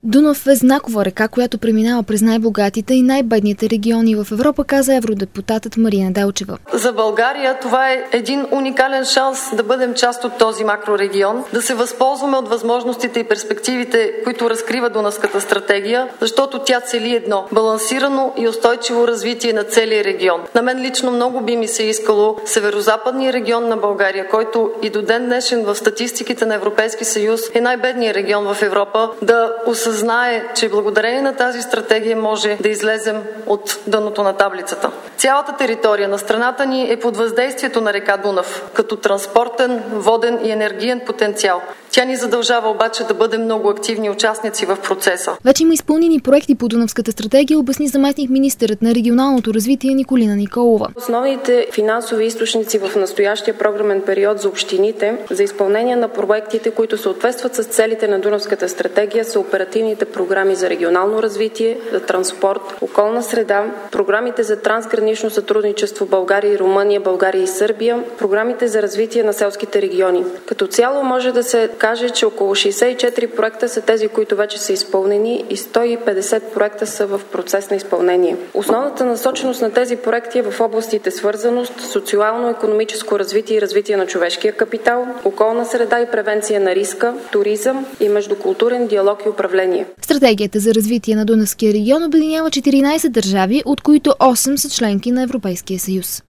Дунав е знакова река, която преминава през най-богатите и най-бедните региони в Европа, каза евродепутатът Марина Делчева. За България това е един уникален шанс да бъдем част от този макрорегион, да се възползваме от възможностите и перспективите, които разкрива Дунавската стратегия, защото тя цели едно – балансирано и устойчиво развитие на целия регион. На мен лично много би ми се искало северозападния регион на България, който и до ден днешен в статистиките на Европейски съюз е най-бедният регион в Европа, да осъзнае, че благодарение на тази стратегия може да излезем от дъното на таблицата. Цялата територия на страната ни е под въздействието на река Дунав, като транспортен, воден и енергиен потенциал. Тя ни задължава обаче да бъдем много активни участници в процеса. Вече има изпълнени проекти по Дунавската стратегия, обясни заместник-министърът на регионалното развитие Николина Николова. Основните финансови източници в настоящия програмен период за общините за изпълнение на проектите, които съответстват с целите на Дунавската стратегия, са оперативните програми за регионално развитие, за транспорт, околна среда, програмите за трансгранично сътрудничество България и Румъния, България и Сърбия, програмите за развитие на селските региони. Като цяло може да се каже, че около 64 проекта са тези, които вече са изпълнени и 150 проекта са в процес на изпълнение. Основната насоченост на тези проекти е в областите свързаност, социално-икономическо развитие и развитие на човешкия капитал, околна среда и превенция на риска, туризъм и междукултурен диалог и управление. Стратегията за развитие на Дунавския регион обединява 14 държави, от които 8 са членки на Европейския съюз.